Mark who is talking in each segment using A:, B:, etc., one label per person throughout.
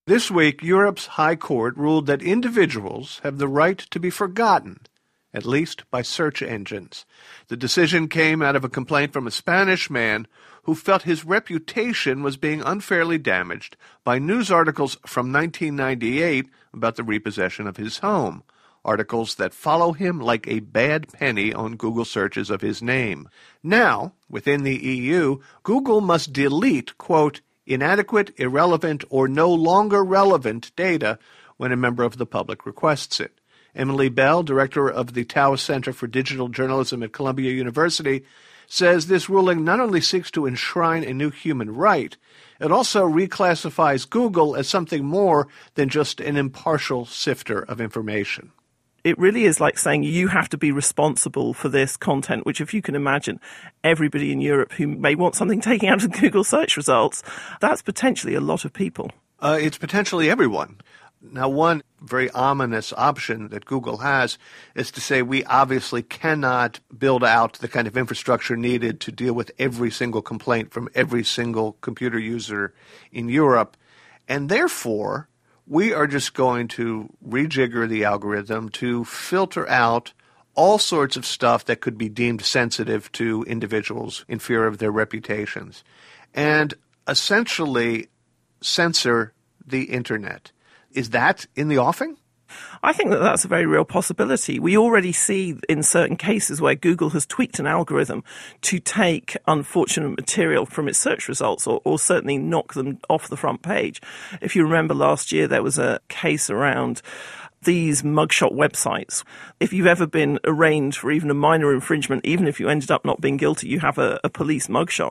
A: This week, Europe's High Court ruled that individuals have the right to be forgotten, at least by search engines. The decision came out of a complaint from a Spanish man who felt his reputation was being unfairly damaged by news articles from 1998 about the repossession of his home, articles that follow him like a bad penny on Google searches of his name. Now, within the EU, Google must delete, quote, inadequate, irrelevant, or no longer relevant data when a member of the public requests it. Emily Bell, director of the Tower Center for Digital Journalism at Columbia University, says this ruling not only seeks to enshrine a new human right, it also reclassifies Google as something more than just an impartial sifter of information.
B: It really is like saying you have to be responsible for this content, which, if you can imagine, everybody in Europe who may want something taken out of Google search results, that's potentially a lot of people.
A: It's potentially everyone. Now, one very ominous option that Google has is to say we obviously cannot build out the kind of infrastructure needed to deal with every single complaint from every single computer user in Europe, and therefore we are just going to rejigger the algorithm to filter out all sorts of stuff that could be deemed sensitive to individuals in fear of their reputations, and essentially censor the Internet. Is that in the offing?
B: I think that that's a very real possibility. We already see in certain cases where Google has tweaked an algorithm to take unfortunate material from its search results or certainly knock them off the front page. If you remember last year, there was a case around these mugshot websites. If you've ever been arraigned for even a minor infringement, even if you ended up not being guilty, you have a police mugshot.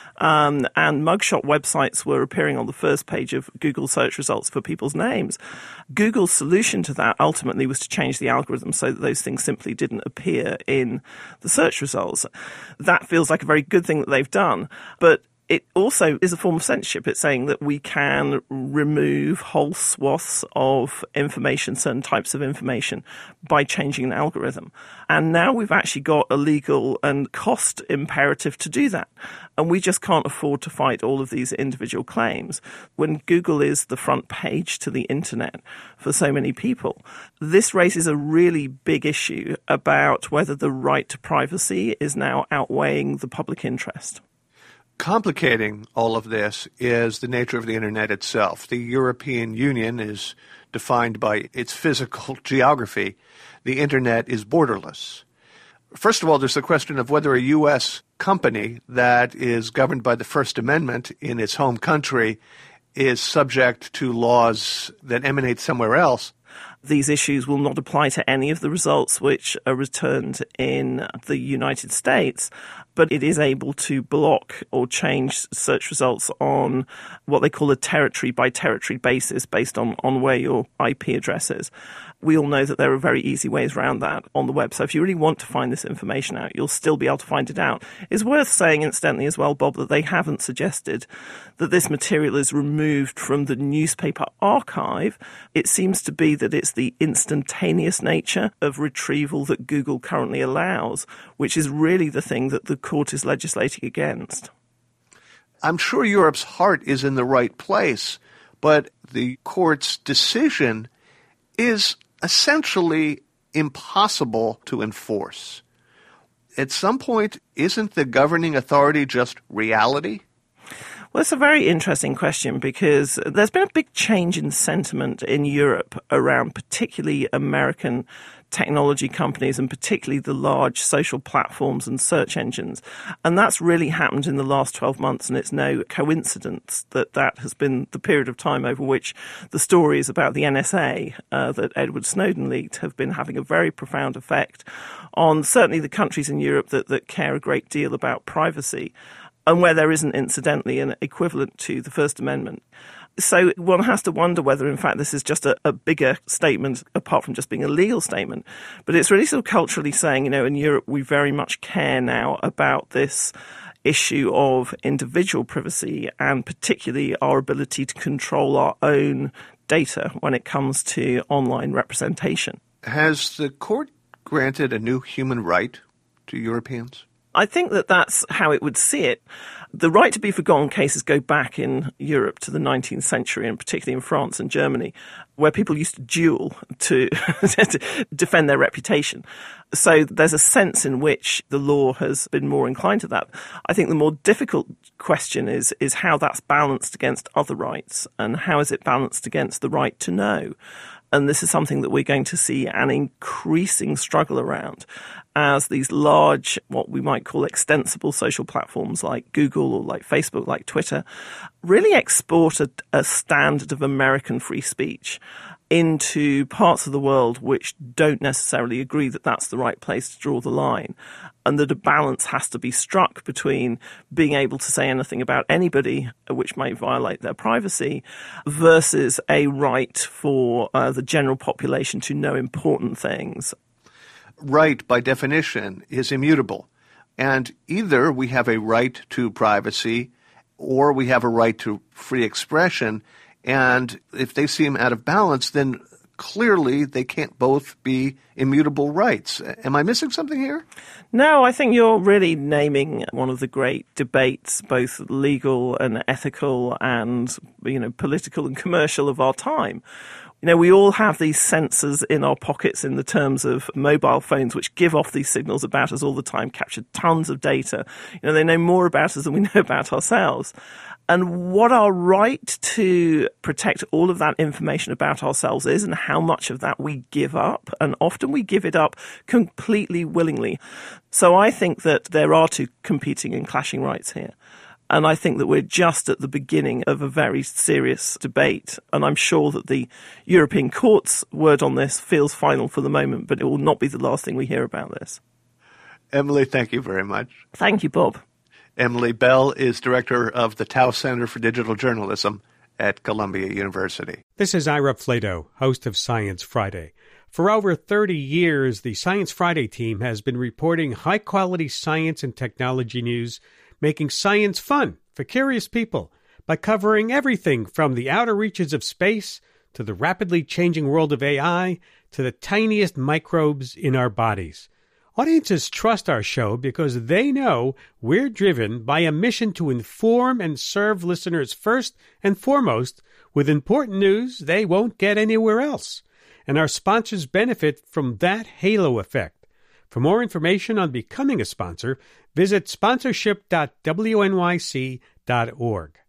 B: And mugshot websites were appearing on the first page of Google search results for people's names. Google's solution to that ultimately was to change the algorithm so that those things simply didn't appear in the search results. That feels like a very good thing that they've done, but it also is a form of censorship. It's saying that we can remove whole swaths of information, certain types of information, by changing an algorithm. And now we've actually got a legal and cost imperative to do that. And we just can't afford to fight all of these individual claims. When Google is the front page to the internet for so many people, this raises a really big issue about whether the right to privacy is now outweighing the public interest.
A: Complicating all of this is the nature of the Internet itself. The European Union is defined by its physical geography. The Internet is borderless. First of all, there's the question of whether a U.S. company that is governed by the First Amendment in its home country is subject to laws that emanate somewhere else.
B: These issues will not apply to any of the results which are returned in the United States, but it is able to block or change search results on what they call a territory-by-territory basis based on where your IP address is. We all know that there are very easy ways around that on the web. So if you really want to find this information out, you'll still be able to find it out. It's worth saying, incidentally, as well, Bob, that they haven't suggested that this material is removed from the newspaper archive. It seems to be that it's the instantaneous nature of retrieval that Google currently allows, which is really the thing that the court is legislating against.
A: I'm sure Europe's heart is in the right place, but the court's decision is essentially impossible to enforce. At some point, isn't the governing authority just reality?
B: Well, it's a very interesting question because there's been a big change in sentiment in Europe around particularly American technology companies and particularly the large social platforms and search engines. And that's really happened in the last 12 months, and it's no coincidence that that has been the period of time over which the stories about the NSA that Edward Snowden leaked have been having a very profound effect on certainly the countries in Europe that care a great deal about privacy, and where there isn't, incidentally, an equivalent to the First Amendment. So one has to wonder whether, in fact, this is just a bigger statement, apart from just being a legal statement. But it's really sort of culturally saying, in Europe, we very much care now about this issue of individual privacy and particularly our ability to control our own data when it comes to online representation.
A: Has the court granted a new human right to Europeans?
B: I think that that's how it would see it. The right to be forgotten cases go back in Europe to the 19th century, and particularly in France and Germany, where people used to duel to defend their reputation. So there's a sense in which the law has been more inclined to that. I think the more difficult question is how that's balanced against other rights, and how is it balanced against the right to know. And this is something that we're going to see an increasing struggle around as these large, what we might call extensible social platforms like Google or like Facebook, like Twitter, really export a standard of American free speech into parts of the world which don't necessarily agree that that's the right place to draw the line, and that a balance has to be struck between being able to say anything about anybody which might violate their privacy versus a right for the general population to know important things.
A: Right, by definition, is immutable. And either we have a right to privacy or we have a right to free expression. And if they seem out of balance, then clearly they can't both be immutable rights. Am I missing something here?
B: No, I think you're really naming one of the great debates, both legal and ethical and, political and commercial of our time. We all have these sensors in our pockets in the terms of mobile phones which give off these signals about us all the time, capture tons of data. They know more about us than we know about ourselves. And what our right to protect all of that information about ourselves is, and how much of that we give up. And often we give it up completely willingly. So I think that there are two competing and clashing rights here. And I think that we're just at the beginning of a very serious debate. And I'm sure that the European Court's word on this feels final for the moment, but it will not be the last thing we hear about this.
A: Emily, thank you very much.
B: Thank you, Bob.
A: Emily Bell is director of the Tau Center for Digital Journalism at Columbia University.
C: This is Ira Flato, host of Science Friday. For over 30 years, the Science Friday team has been reporting high-quality science and technology news, making science fun for curious people by covering everything from the outer reaches of space to the rapidly changing world of AI to the tiniest microbes in our bodies. Audiences trust our show because they know we're driven by a mission to inform and serve listeners first and foremost with important news they won't get anywhere else. And our sponsors benefit from that halo effect. For more information on becoming a sponsor, visit sponsorship.wnyc.org.